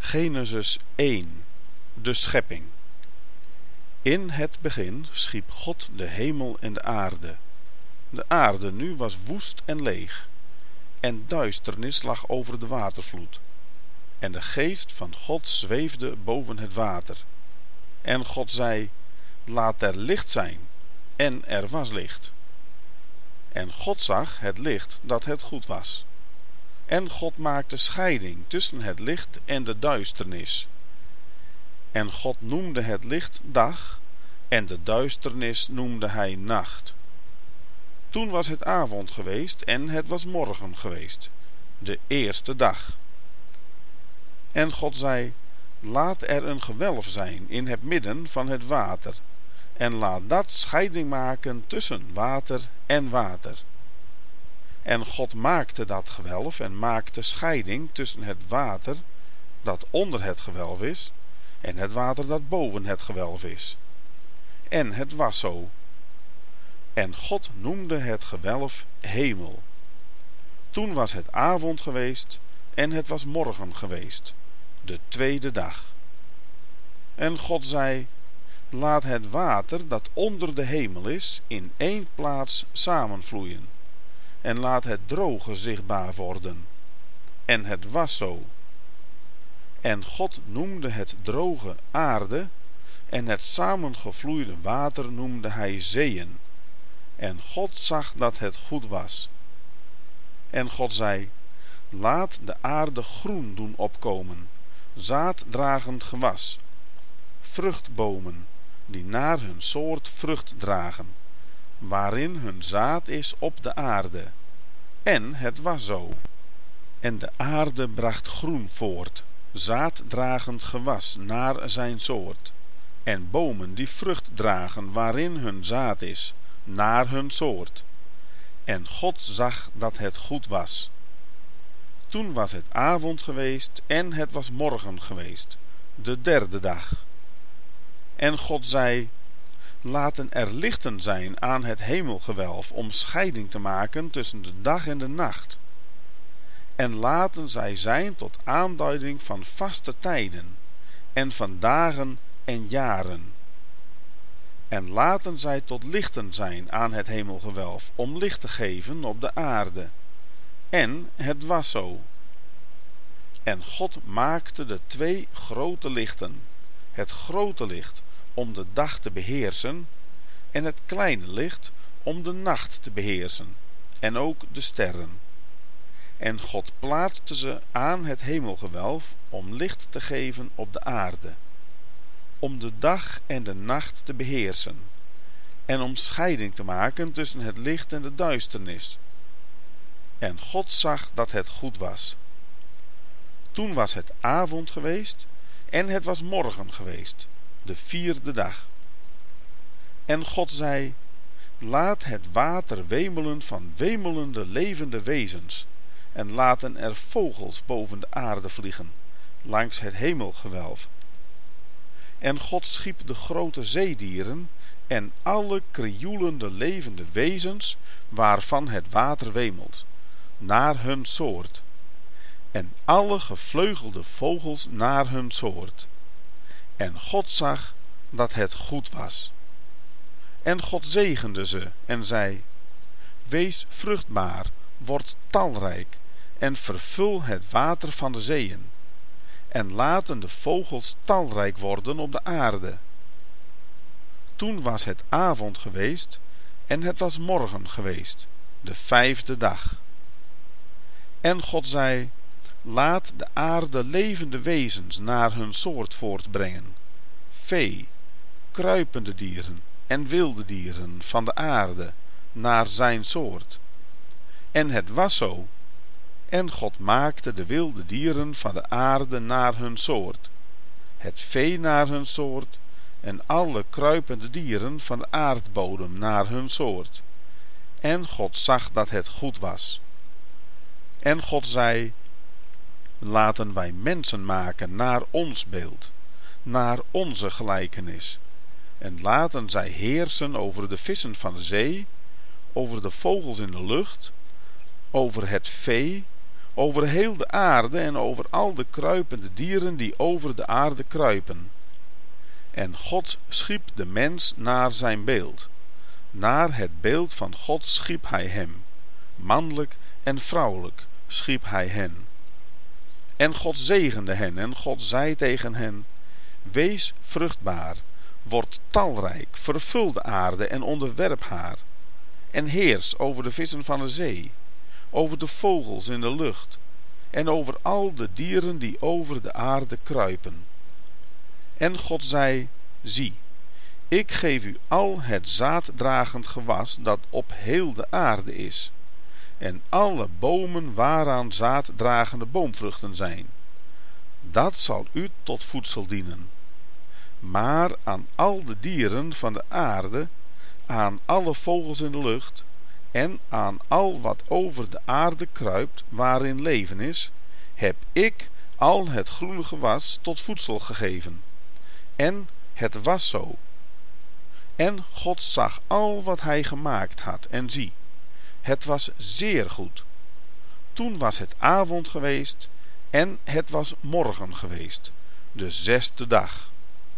Genesis 1. De schepping. In het begin schiep God de hemel en de aarde. De aarde nu was woest en leeg, en duisternis lag over de watervloed. En de geest van God zweefde boven het water. En God zei: laat er licht zijn. En er was licht. En God zag het licht dat het goed was. En God maakte scheiding tussen het licht en de duisternis. En God noemde het licht dag, en de duisternis noemde hij nacht. Toen was het avond geweest en het was morgen geweest, de eerste dag. En God zei: laat er een gewelf zijn in het midden van het water, en laat dat scheiding maken tussen water en water. En God maakte dat gewelf en maakte scheiding tussen het water dat onder het gewelf is en het water dat boven het gewelf is. En het was zo. En God noemde het gewelf hemel. Toen was het avond geweest en het was morgen geweest, de tweede dag. En God zei: laat het water dat onder de hemel is in één plaats samenvloeien, en laat het droge zichtbaar worden. En het was zo. En God noemde het droge aarde, en het samengevloeide water noemde hij zeeën. En God zag dat het goed was. En God zei: laat de aarde groen doen opkomen, zaaddragend gewas, vruchtbomen, die naar hun soort vrucht dragen, waarin hun zaad is op de aarde. En het was zo. En de aarde bracht groen voort, zaaddragend gewas naar zijn soort, en bomen die vrucht dragen waarin hun zaad is, naar hun soort. En God zag dat het goed was. Toen was het avond geweest en het was morgen geweest, de derde dag. En God zei: laten er lichten zijn aan het hemelgewelf om scheiding te maken tussen de dag en de nacht. En laten zij zijn tot aanduiding van vaste tijden en van dagen en jaren. En laten zij tot lichten zijn aan het hemelgewelf om licht te geven op de aarde. En het was zo. En God maakte de twee grote lichten, het grote licht om de dag te beheersen, en het kleine licht om de nacht te beheersen, en ook de sterren. En God plaatste ze aan het hemelgewelf om licht te geven op de aarde, om de dag en de nacht te beheersen, en om scheiding te maken tussen het licht en de duisternis. En God zag dat het goed was. Toen was het avond geweest en het was morgen geweest, de vierde dag. En God zei: laat het water wemelen van wemelende levende wezens, en laten er vogels boven de aarde vliegen, langs het hemelgewelf. En God schiep de grote zeedieren en alle krioelende levende wezens, waarvan het water wemelt, naar hun soort, en alle gevleugelde vogels naar hun soort. En God zag dat het goed was. En God zegende ze en zei: wees vruchtbaar, word talrijk, en vervul het water van de zeeën, en laten de vogels talrijk worden op de aarde. Toen was het avond geweest en het was morgen geweest, de vijfde dag. En God zei: laat de aarde levende wezens naar hun soort voortbrengen, vee, kruipende dieren en wilde dieren van de aarde, naar zijn soort. En het was zo. En God maakte de wilde dieren van de aarde naar hun soort, het vee naar hun soort, en alle kruipende dieren van de aardbodem naar hun soort. En God zag dat het goed was. En God zei: laten wij mensen maken naar ons beeld, naar onze gelijkenis, en laten zij heersen over de vissen van de zee, over de vogels in de lucht, over het vee, over heel de aarde en over al de kruipende dieren die over de aarde kruipen. En God schiep de mens naar zijn beeld. Naar het beeld van God schiep hij hem. Mannelijk en vrouwelijk schiep hij hen. En God zegende hen en God zei tegen hen: Wees vruchtbaar, word talrijk, vervul de aarde en onderwerp haar. En heers over de vissen van de zee, over de vogels in de lucht en over al de dieren die over de aarde kruipen. En God zei: Zie, ik geef u al het zaaddragend gewas dat op heel de aarde is, en alle bomen waaraan zaaddragende boomvruchten zijn. Dat zal u tot voedsel dienen. Maar aan al de dieren van de aarde, aan alle vogels in de lucht en aan al wat over de aarde kruipt waarin leven is, heb ik al het groene gewas tot voedsel gegeven. En het was zo. En God zag al wat hij gemaakt had, en zie, het was zeer goed. Toen was het avond geweest en het was morgen geweest, de 6e dag.